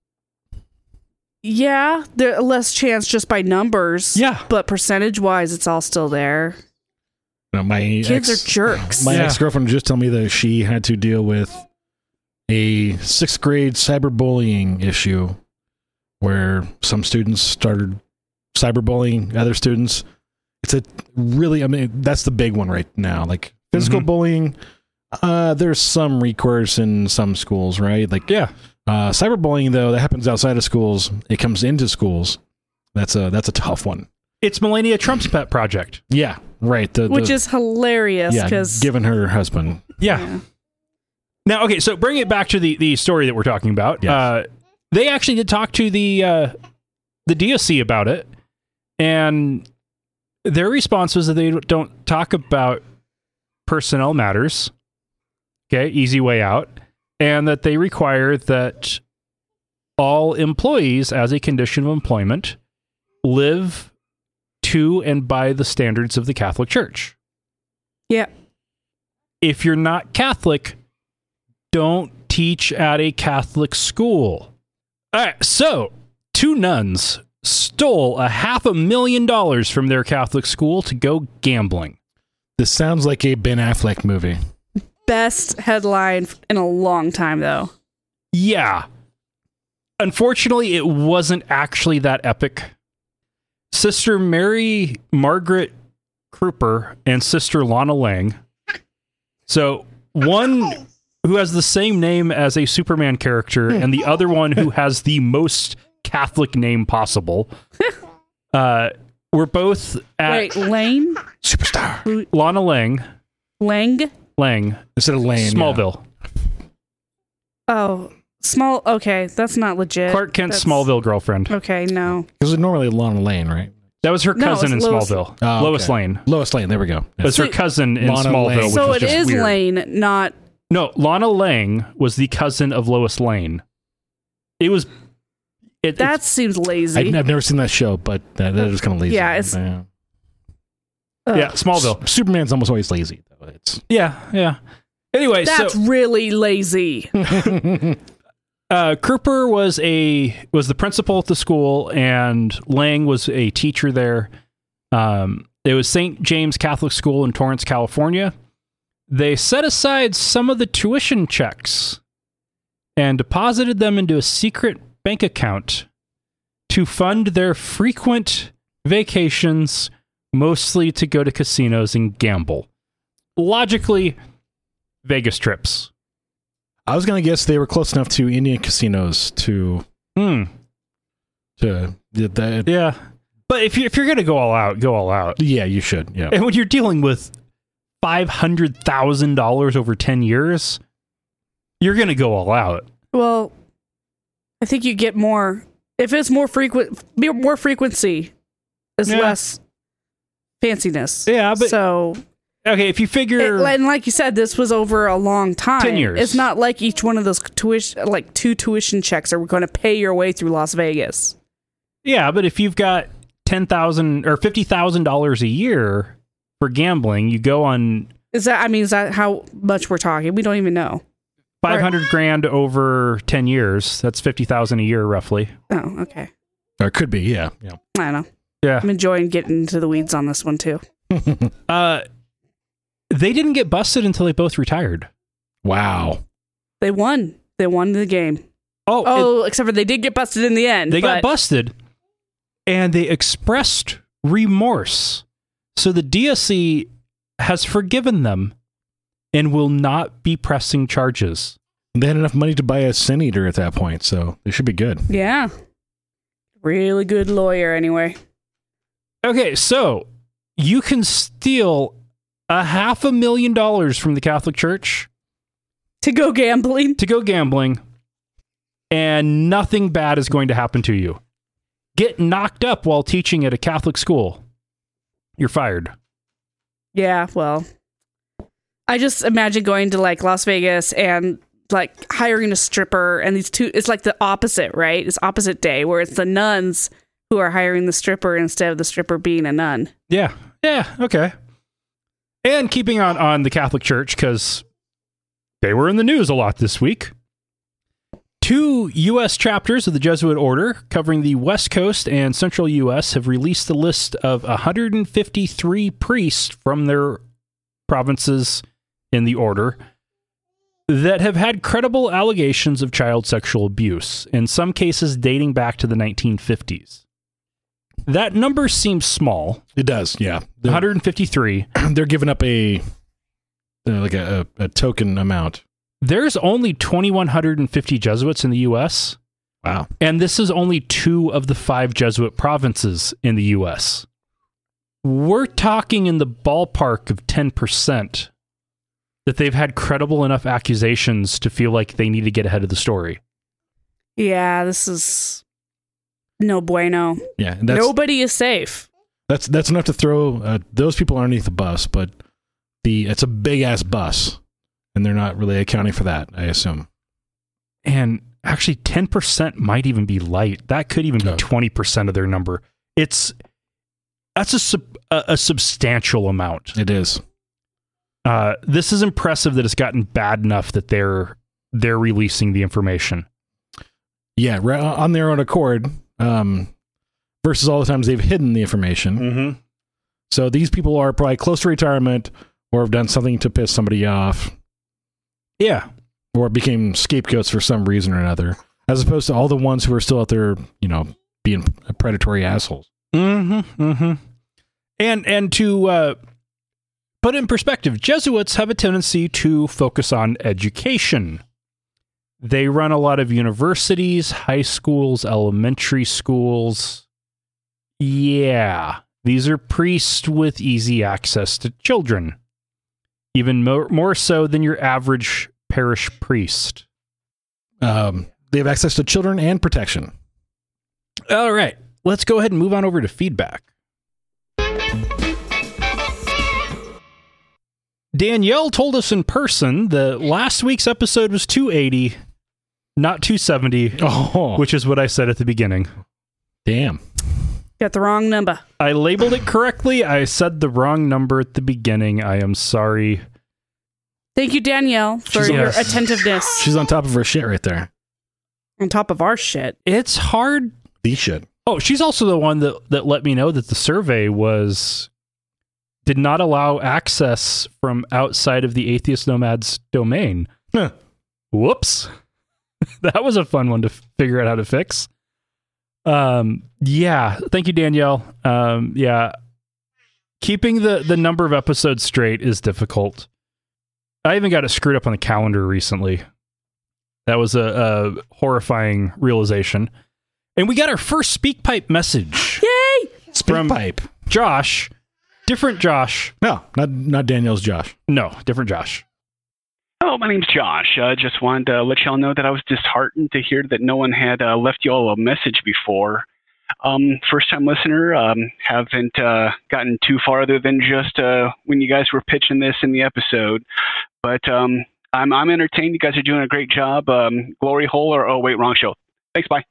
Yeah, there's less chance just by numbers. Yeah. But percentage wise, it's all still there. You know, my Kids ex, are jerks. My Yeah. ex-girlfriend just told me that she had to deal with a sixth grade cyberbullying issue where some students started cyberbullying other students. It's a really, I mean, that's the big one right now. Like physical Mhm. bullying, Uh, there's some recourse in some schools, right? Like, Yeah. uh, cyberbullying, though, that happens outside of schools. It comes into schools. That's a that's a tough one. It's Melania Trump's pet project. Yeah, right. The, Which the, is hilarious yeah, because given her husband. Yeah. Yeah. Now, okay, so bring it back to the, the story that we're talking about. Yes. Uh, they actually did talk to the uh, the D O C about it, and their response was that they don't talk about personnel matters. Okay, easy way out. And that they require that all employees, as a condition of employment, live to and by the standards of the Catholic Church. Yeah. If you're not Catholic, don't teach at a Catholic school. All right, so two nuns stole a half a million dollars from their Catholic school to go gambling. This sounds like a Ben Affleck movie. Best headline in a long time, though. Yeah. Unfortunately, it wasn't actually that epic. Sister Mary Margaret Kruper and Sister Lana Lang. So one who has the same name as a Superman character and the other one who has the most Catholic name possible. Uh, we're both at Wait, Lane? Superstar. Lana Lang. Lang? Lang. Instead of Lane. Smallville. Oh, small. Okay, that's not legit. Clark Kent's That's- Smallville girlfriend. Okay, no. Because it's normally Lana Lane, right? That was her No, cousin in it's Lois- Smallville. Oh, okay. Lois Lane. Lois Lane. There we go. It was her So- cousin in Lana Smallville, Lang. which So was it just is weird. Lane, not. No, Lana Lang was the cousin of Lois Lane. It was. It, That it's- seems lazy. I've, I've never seen that show, but that, that is kind of lazy. Yeah, it's- yeah. Ugh. yeah, Smallville. S- Superman's almost always lazy, though. It's Yeah, yeah. Anyway, That's so really lazy. uh, Kruper was a was the principal at the school, and Lang was a teacher there. Um, it was Saint James Catholic School in Torrance, California. They set aside some of the tuition checks and deposited them into a secret bank account to fund their frequent vacations, mostly to go to casinos and gamble. Logically, Vegas trips. I was gonna guess they were close enough to Indian casinos to Hmm. to that. Yeah. But if you if you're gonna go all out, go all out. Yeah, you should. Yeah. And when you're dealing with five hundred thousand dollars over ten years, you're gonna go all out. Well, I think you get more if it's more frequent. More frequency is Yeah. less fanciness. Yeah, but so okay, if you figure it, and like you said, this was over a long time. ten years. It's not like each one of those tuition, like two tuition checks, are going to pay your way through Las Vegas. Yeah, but if you've got ten thousand or fifty thousand dollars a year for gambling, you go on Is that? I mean, is that how much we're talking? We don't even know. five hundred grand over ten years. That's fifty thousand a year, roughly. Oh, okay. Or it could be. Yeah. Yeah. I don't know. Yeah. I'm enjoying getting into the weeds on this one too. Uh, they didn't get busted until they both retired. Wow. They won. They won the game. Oh, it- Oh, except for they did get busted in the end. they got but- busted, and they expressed remorse. So the D S C has forgiven them and will not be pressing charges. They had enough money to buy a sin eater at that point, so they should be good. Yeah. Really good lawyer, anyway. Okay, so you can steal a half a million dollars from the Catholic Church To go gambling. to go gambling, and nothing bad is going to happen to you. Get knocked up while teaching at a Catholic school. You're fired. Yeah, well, I just imagine going to like Las Vegas and like hiring a stripper, and these two, it's like the opposite, right? It's opposite day where it's the nuns who are hiring the stripper instead of the stripper being a nun. Yeah. Yeah. Okay. And keeping on, on the Catholic Church, because they were in the news a lot this week. Two U S chapters of the Jesuit order covering the West Coast and Central U S have released a list of one hundred fifty-three priests from their provinces in the order that have had credible allegations of child sexual abuse, in some cases dating back to the nineteen fifties. That number seems small, It does. Yeah. one They're, hundred fifty-three. they're giving up a uh, like a, a, a token amount. There's only two thousand one hundred fifty Jesuits in the U S, Wow. and this is only two of the five Jesuit provinces in the U S. We're talking in the ballpark of ten percent that they've had credible enough accusations to feel like they need to get ahead of the story. Yeah, this is no bueno. Yeah, and that's, Nobody is safe. that's that's enough to throw uh, those people underneath the bus, but the it's a big ass bus, and they're not really accounting for that, I assume. And actually, ten percent might even be light. That could even be Oh. twenty percent of their number. It's that's a sub, a, a substantial amount. It is. Uh, this is impressive that it's gotten bad enough that they're they're releasing the information. Yeah, right on their own accord, um, versus all the times they've hidden the information. Mm-hmm. So these people are probably close to retirement, or have done something to piss somebody off, Yeah. or became scapegoats for some reason or another, as opposed to all the ones who are still out there, you know, being predatory assholes. Mm-hmm. Mm-hmm. And and to uh, put it in perspective, Jesuits have a tendency to focus on education. They run a lot of universities, high schools, elementary schools. Yeah, these are priests with easy access to children, even more, more so than your average parish priest. Um, they have access to children and protection. All right, let's go ahead and move on over to feedback. Danielle told us in person that last week's episode was two eighty, not two seventy, Oh, which is what I said at the beginning. damn. Got the wrong number. I labeled it correctly. I said the wrong number at the beginning. I am sorry. Thank you, Danielle, for She's- your Yes. attentiveness She's on top of her shit right there. on top of our shit. It's hard. The shit. Oh, she's also the one that, that let me know that the survey was did not allow access from outside of the Atheist Nomads domain. Huh. Whoops. That was a fun one to f- figure out how to fix. Um, yeah. Thank you, Danielle. Um, yeah. Keeping the, the number of episodes straight is difficult. I even got it screwed up on the calendar recently. That was a, a horrifying realization. And we got our first SpeakPipe message. Yay! Speak From- pipe. Josh. Different Josh. No, not not Danielle's Josh. No, different Josh. Hello, my name's Josh. I uh, just wanted to let y'all know that I was disheartened to hear that no one had uh, left y'all a message before. Um, first time listener, um, haven't uh, gotten too farther than just uh, when you guys were pitching this in the episode. But um, I'm, I'm entertained. You guys are doing a great job. Um, Glory Hole or, oh, wait, wrong show. Thanks, bye.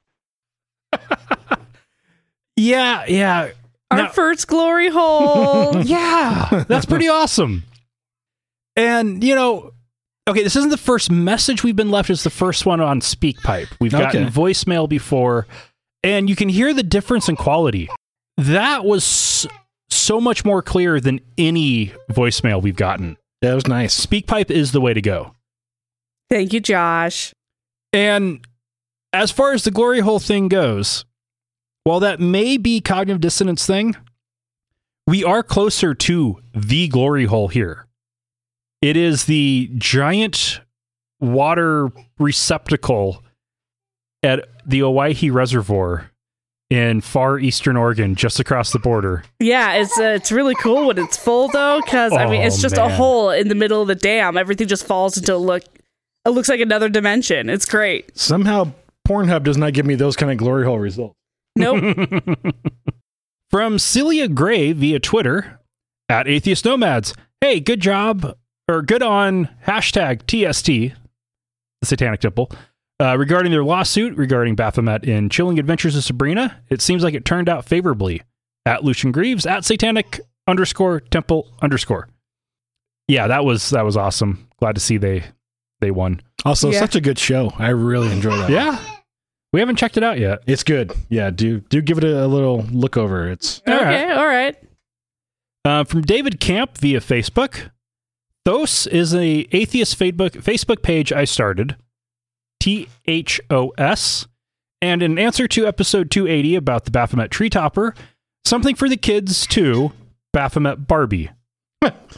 Yeah, yeah. Our Now- first glory hole. Yeah, that's pretty awesome. And, you know, okay, this isn't the first message we've been left. It's the first one on SpeakPipe. We've gotten Okay. voicemail before, and you can hear the difference in quality. That was so much more clear than any voicemail we've gotten. That was nice. SpeakPipe is the way to go. Thank you, Josh. And as far as the glory hole thing goes, while that may be cognitive dissonance thing, we are closer to the glory hole here. It is the giant water receptacle at the Owyhee Reservoir in far eastern Oregon, just across the border. Yeah, it's uh, it's really cool when it's full though, because I mean Oh, it's just man. a hole in the middle of the dam. Everything just falls into look. It looks like another dimension. It's great. Somehow Pornhub does not give me those kind of glory hole results. Nope. From Celia Gray via Twitter at Atheist Nomads. Hey, good job, or good on hashtag T S T, the Satanic Temple, uh, regarding their lawsuit regarding Baphomet in Chilling Adventures of Sabrina. It seems like it turned out favorably. At Lucian Greaves, at Satanic underscore Temple underscore. Yeah, that was that was awesome. Glad to see they they won. Also, Yeah. such a good show. I really enjoy that. Yeah, we haven't checked it out yet. It's good. Yeah, do do give it a, a little look over. It's All right. Okay, all right. Uh, from David Camp via Facebook. Thos is a atheist Facebook Facebook page I started. T H O S. And in answer to episode two eighty about the Baphomet tree topper, something for the kids too, Baphomet Barbie.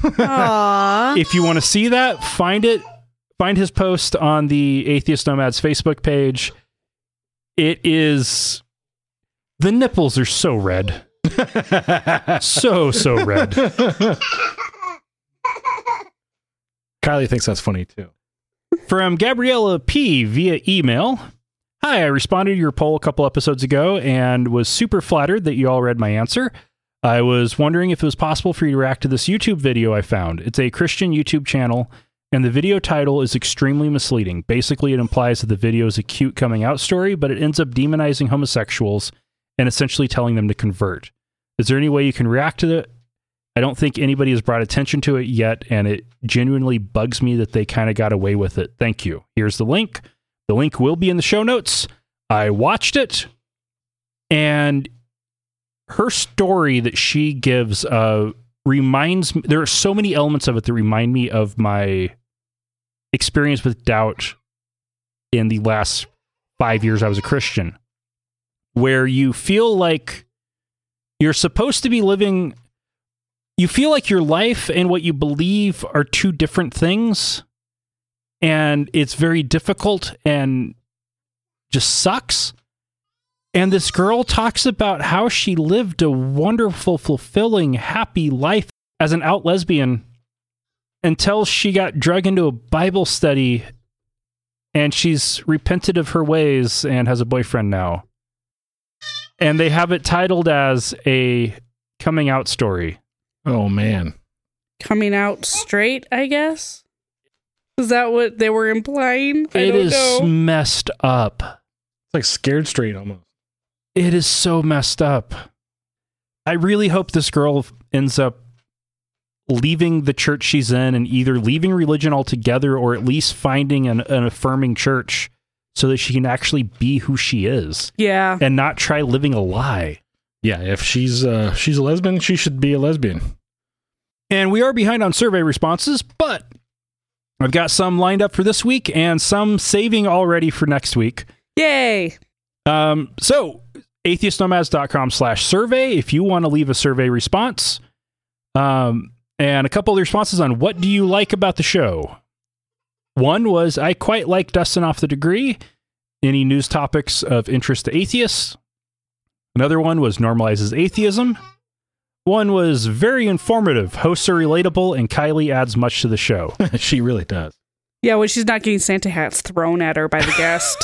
Aww. If you want to see that, find it. Find his post on the Atheist Nomads Facebook page. It is... The nipples are so red. so, so red. Kylie thinks that's funny, too. From Gabriella P. via email. Hi, I responded to your poll a couple episodes ago and was super flattered that you all read my answer. I was wondering if it was possible for you to react to this YouTube video I found. It's a Christian YouTube channel, and the video title is extremely misleading. Basically, it implies that the video is a cute coming out story, but it ends up demonizing homosexuals and essentially telling them to convert. Is there any way you can react to it? I don't think anybody has brought attention to it yet, and it genuinely bugs me that they kind of got away with it. Thank you. Here's the link. The link will be in the show notes. I watched it, and her story that she gives uh, reminds me, there are so many elements of it that remind me of my experience with doubt in the last five years I was a Christian, where you feel like you're supposed to be living, you feel like your life and what you believe are two different things, and it's very difficult and just sucks. And this girl talks about how she lived a wonderful, fulfilling, happy life as an out lesbian until she got dragged into a Bible study, and she's repented of her ways and has a boyfriend now. And they have it titled as a coming out story. Oh, man. Coming out straight, I guess? Is that what they were implying? I It don't is know. messed up. It's like Scared Straight almost. It is so messed up. I really hope this girl ends up leaving the church she's in and either leaving religion altogether or at least finding an, an affirming church so that she can actually be who she is Yeah. and not try living a lie. Yeah, if she's uh, she's a lesbian, she should be a lesbian. And we are behind on survey responses, but I've got some lined up for this week and some saving already for next week. Yay. Um, so atheistnomads.com slash survey if you want to leave a survey response. Um, and a couple of responses on what do you like about the show? One was, I quite like Dustin Off the Degree. Any news topics of interest to atheists? Another one was normalizes atheism. One was very informative. Hosts are relatable, and Kylie adds much to the show. She really does. Yeah, when she's not getting Santa hats thrown at her by the guest.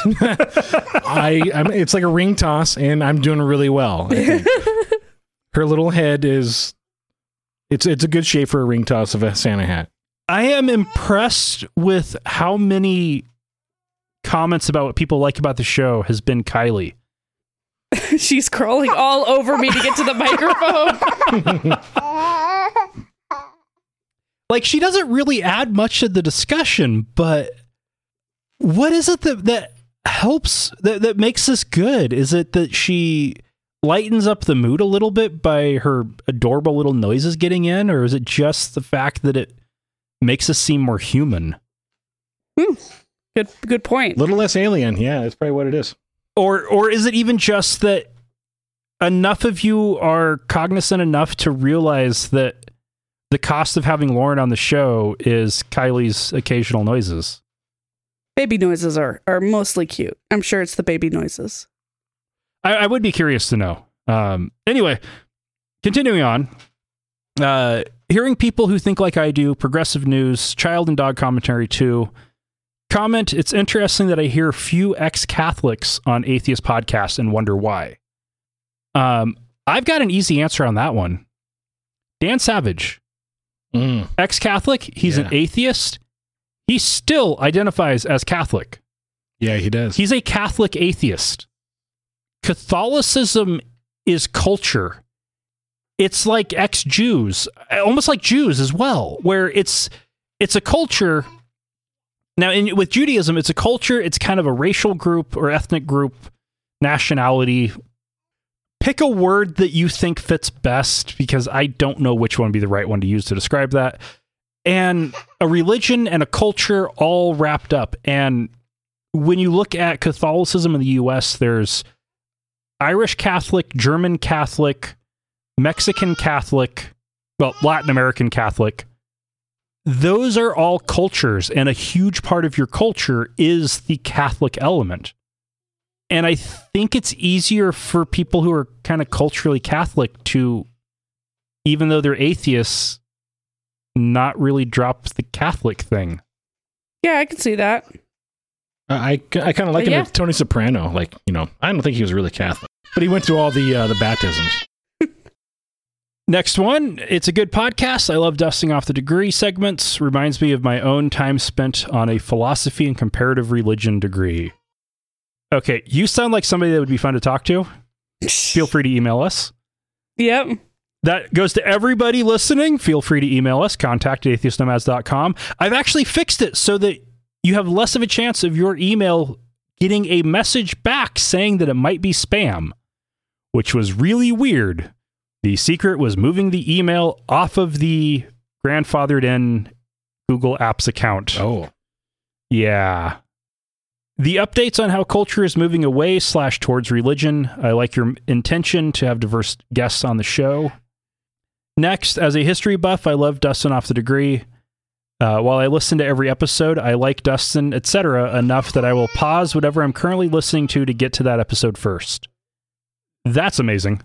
I, I'm, it's like a ring toss, and I'm doing really well. I think. Her little head is, it's it's a good shape for a ring toss of a Santa hat. I am impressed with how many comments about what people like about the show has been Kylie. She's crawling all over me to get to the microphone. Like, she doesn't really add much to the discussion, but what is it that, that helps, that, that makes this good? Is it that she lightens up the mood a little bit by her adorable little noises getting in, or is it just the fact that it makes us seem more human? Hmm. Good good point. A little less alien. Yeah, that's probably what it is. Or or is it even just that enough of you are cognizant enough to realize that the cost of having Lauren on the show is Kylie's occasional noises? Baby noises are, are mostly cute. I'm sure it's the baby noises. I, I would be curious to know. Um, anyway, continuing on. Uh, hearing people who think like I do, progressive news, child and dog commentary too. Comment, it's interesting that I hear few ex-Catholics on atheist podcasts and wonder why. Um, I've got an easy answer on that one. Dan Savage, Mm. ex-Catholic, he's Yeah. an atheist. He still identifies as Catholic. Yeah, he does. He's a Catholic atheist. Catholicism is culture. It's like ex-Jews, almost like Jews as well, where it's it's a culture. Now, in, with Judaism, it's a culture. It's kind of a racial group or ethnic group, nationality. Pick a word that you think fits best, because I don't know which one would be the right one to use to describe that. And a religion and a culture all wrapped up. And when you look at Catholicism in the U S, there's Irish Catholic, German Catholic, Mexican Catholic, well, Latin American Catholic, those are all cultures, and a huge part of your culture is the Catholic element. And I think it's easier for people who are kind of culturally Catholic to, even though they're atheists, not really drop the Catholic thing. Yeah, I can see that. I, I kind of like him Yeah. with Tony Soprano. Like, you know, I don't think he was really Catholic, but he went through all the uh, the baptisms. Next one, it's a good podcast. I love dusting off the degree segments. Reminds me of my own time spent on a philosophy and comparative religion degree. Okay, you sound like somebody that would be fun to talk to. Feel free to email us. Yep. That goes to everybody listening. Feel free to email us, contact at atheist nomads dot com. I've actually fixed it so that you have less of a chance of your email getting a message back saying that it might be spam, which was really weird. The secret was moving the email off of the grandfathered in Google Apps account. Oh. Yeah. The updates on how culture is moving away slash towards religion. I like your intention to have diverse guests on the show. Next, as a history buff, I love dusting off the degree. Uh, while I listen to every episode, I like Dustin, et cetera enough that I will pause whatever I'm currently listening to to get to that episode first. That's amazing.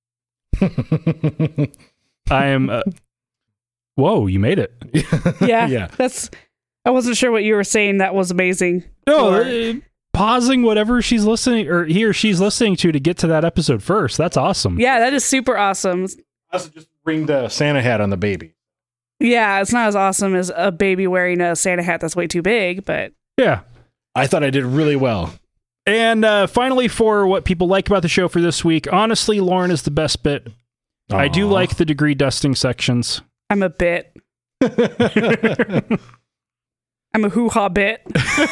I am... Uh, whoa, you made it. Yeah, Yeah. That's. I wasn't sure what you were saying. That was amazing. No, Or- uh, pausing whatever she's listening, or he or she's listening to to get to that episode first. That's awesome. yeah, that is super awesome. I also just bring the Santa hat on the baby. Yeah, it's not as awesome as a baby wearing a Santa hat that's way too big, but Yeah. I thought I did really well. And uh, finally, for what people like about the show for this week, honestly, Lauren is the best bit. I do Aw. like the degree dusting sections. I'm a bit. I'm a hoo-ha bit.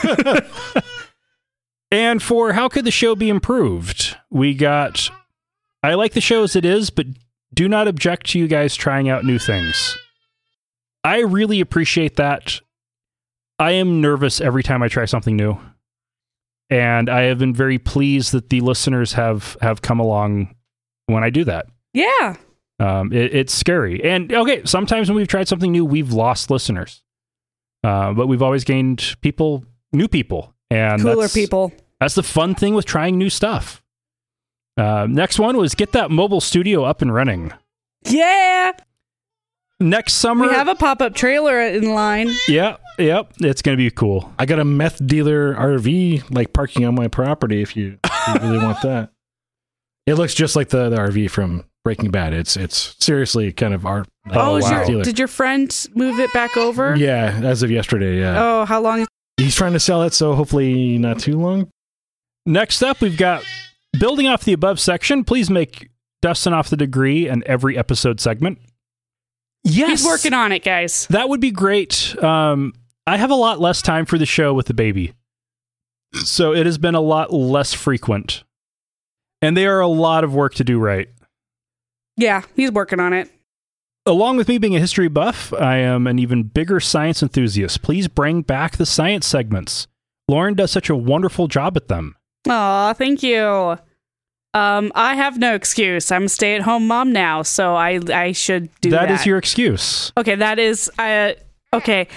And for how could the show be improved, we got, I like the show as it is, but do not object to you guys trying out new things. I really appreciate that. I am nervous every time I try something new. And I have been very pleased that the listeners have, have come along when I do that. Yeah. Um, it, it's scary. And okay, sometimes when we've tried something new, we've lost listeners. Uh, but we've always gained people, new people. And Cooler that's, people. That's the fun thing with trying new stuff. Uh, next one was get that mobile studio up and running. Yeah. Next summer. We have a pop-up trailer in line. Yeah, yep. It's going to be cool. I got a meth dealer R V like parking on my property if you, if you really want that. It looks just like the, the R V from Breaking Bad. It's it's seriously kind of our like, Oh, Oh, is wow. your, dealer. did your friend move it back over? Yeah, as of yesterday, yeah. Oh, how long? He's trying to sell it, so hopefully not too long. Next up, we've got building off the above section. Please make Dustin off the degree and every episode segment. Yes. He's working on it, guys. That would be great. Um, I have a lot less time for the show with the baby. So it has been a lot less frequent. And they are a lot of work to do right. Yeah, he's working on it. Along with me being a history buff, I am an even bigger science enthusiast. Please bring back the science segments. Lauren does such a wonderful job at them. Aw, thank you. Um, I have no excuse. I'm a stay-at-home mom now, so I I should do that. That is your excuse. Okay, that is uh okay.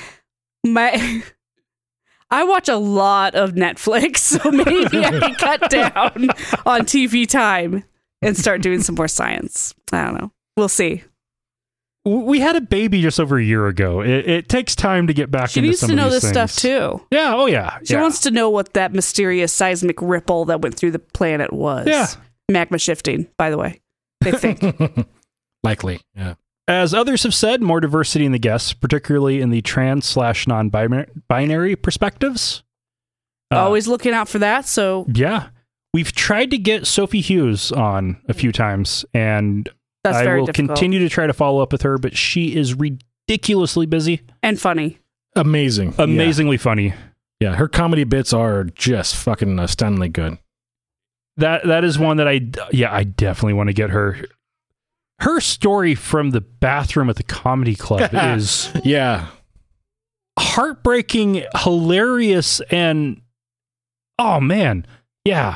My I watch a lot of Netflix, so maybe I can cut down on T V time and start doing some more science. I don't know. We'll see. We had a baby just over a year ago. It, it takes time to get back She into needs some to of know these this stuff things. too. Yeah, oh yeah. She yeah. wants to know what that mysterious seismic ripple that went through the planet was. Yeah. Magma shifting, by the the they think. Likely, yeah. As others have said, more diversity in the guests, particularly in the trans slash non-binary perspectives. Uh, Always looking out for that. So Yeah. We've tried to get Sophie Hughes on a few times, and that's I very will difficult continue to try to follow up with her, but she is ridiculously busy. and funny. Amazing. Yeah. Amazingly funny. Yeah, her comedy bits are just fucking astoundingly good. That That is one that I, yeah, I definitely want to get her. Her story from the bathroom at the comedy club is Yeah. heartbreaking, hilarious, and oh man, yeah.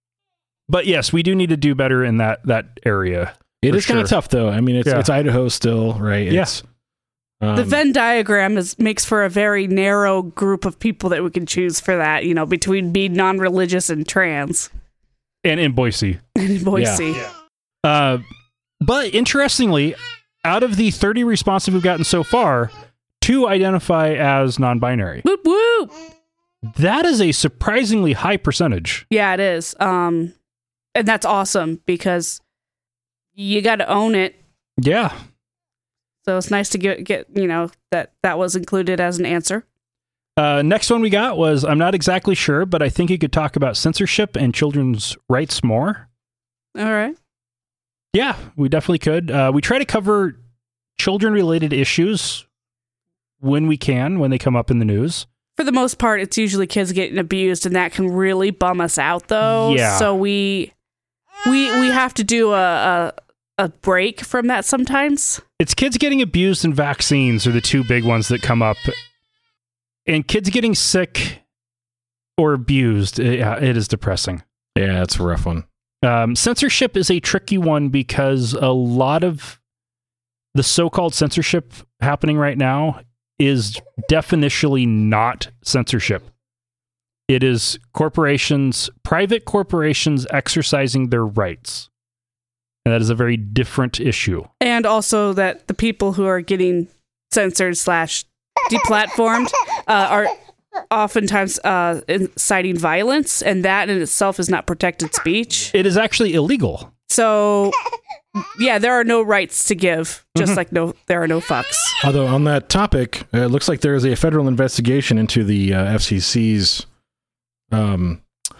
But yes, we do need to do better in that that area. It For is kind sure. of tough though. I mean, it's Yeah. it's Idaho still, right? Yeah. It's Um, The Venn diagram is makes for a very narrow group of people that we can choose for that, you know, between being non-religious and trans. And in Boise. In Boise. Yeah. Uh, but interestingly, out of the thirty responses we've gotten so far, two identify as non-binary. Whoop whoop. That is a surprisingly high percentage. Yeah, it is. Um, and that's awesome because you got to own it. Yeah. So it's nice to get, get, you know, that that was included as an answer. Uh, next one we got was, I'm not exactly sure, but I think you could talk about censorship and children's rights more. All right. Yeah, we definitely could. Uh, we try to cover children-related issues when we can, when they come up in the news. For the most part, it's usually kids getting abused, and that can really bum us out, though. Yeah. So we we we have to do a, a a break from that sometimes. It's kids getting abused and vaccines are the two big ones that come up. And kids getting sick or abused, it, it is depressing. Yeah, it's a rough one. Um, censorship is a tricky one because a lot of the so-called censorship happening right now is definitionally not censorship. It is corporations, private corporations exercising their rights. And that is a very different issue. And also that the people who are getting censored slash deplatformed uh, are oftentimes uh, inciting violence, and that in itself is not protected speech. It is actually illegal. So, yeah, there are no rights to give, just Mm-hmm. like no, there are no fucks. Although on that topic, uh, it looks like there is a federal investigation into the uh, F C C's um,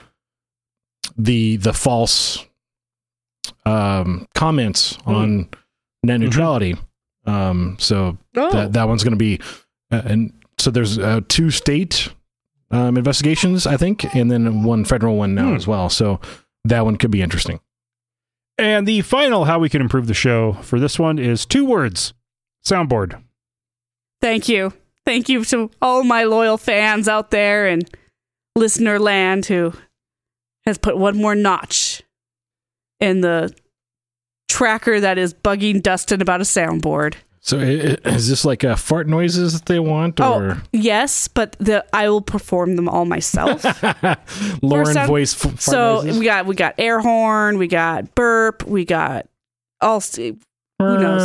the the false um, comments on net neutrality. Um, so Oh. that that one's going to be, uh, and so there's uh, two state um, investigations, I think, and then one federal one now Hmm. as well. So that one could be interesting. And the final how we can improve the show for this one is two words. Soundboard. Thank you. Thank you to all my loyal fans out there and listener land who has put one more notch in the tracker that is bugging Dustin about a soundboard. So i- i- is this like uh, fart noises that they want, or Oh, yes, but the I will perform them all myself. Lauren sound- voice? F- fart so noises? we got we got air horn, we got burp, we got all. Who knows?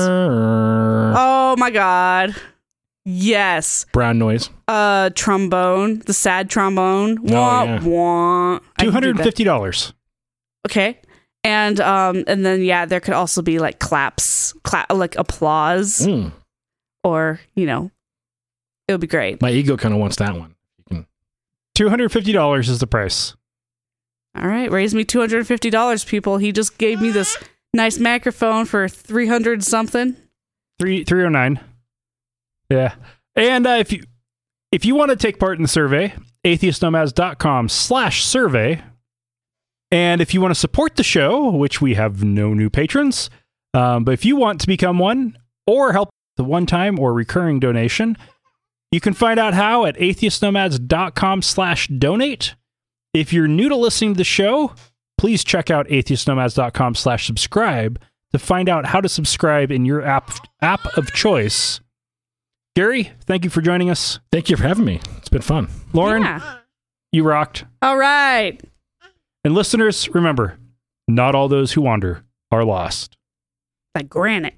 Oh my god! Yes, Brown noise. uh, trombone, the sad trombone. Wah, Oh, yeah. wah. I Two can do hundred and that. fifty dollars. Okay. And um and then yeah, there could also be like claps, clap like applause, Mm. or you know, it would be great. My ego kind of wants that one. You can. Two hundred and fifty dollars is the price. All right, raise me two hundred and fifty dollars, people. He just gave me this nice microphone for three hundred something. Three three oh nine. Yeah. And uh, if you if you want to take part in the survey, atheist nomads dot com slash survey. And if you want to support the show, which we have no new patrons, um, but if you want to become one or help the one-time or recurring donation, you can find out how at atheist nomads dot com slash donate. If you're new to listening to the show, please check out atheist nomads dot com slash subscribe to find out how to subscribe in your app app of choice. Gary, thank you for joining us. Thank you for having me. It's been fun. Lauren, Yeah. you rocked. All right. And listeners, remember, not all those who wander are lost. Like granite.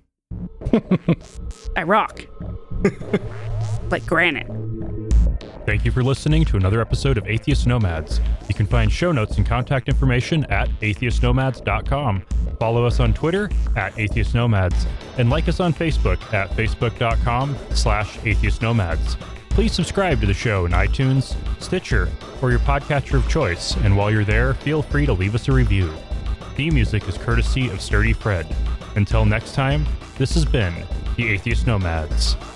I rock. Like granite. Thank you for listening to another episode of Atheist Nomads. You can find show notes and contact information at atheist nomads dot com. Follow us on Twitter at atheist nomads and like us on Facebook at facebook dot com slash atheist nomads. Please subscribe to the show in iTunes, Stitcher, or your podcatcher of choice, and while you're there, feel free to leave us a review. Theme music is courtesy of Sturdy Fred. Until next time, this has been the Atheist Nomads.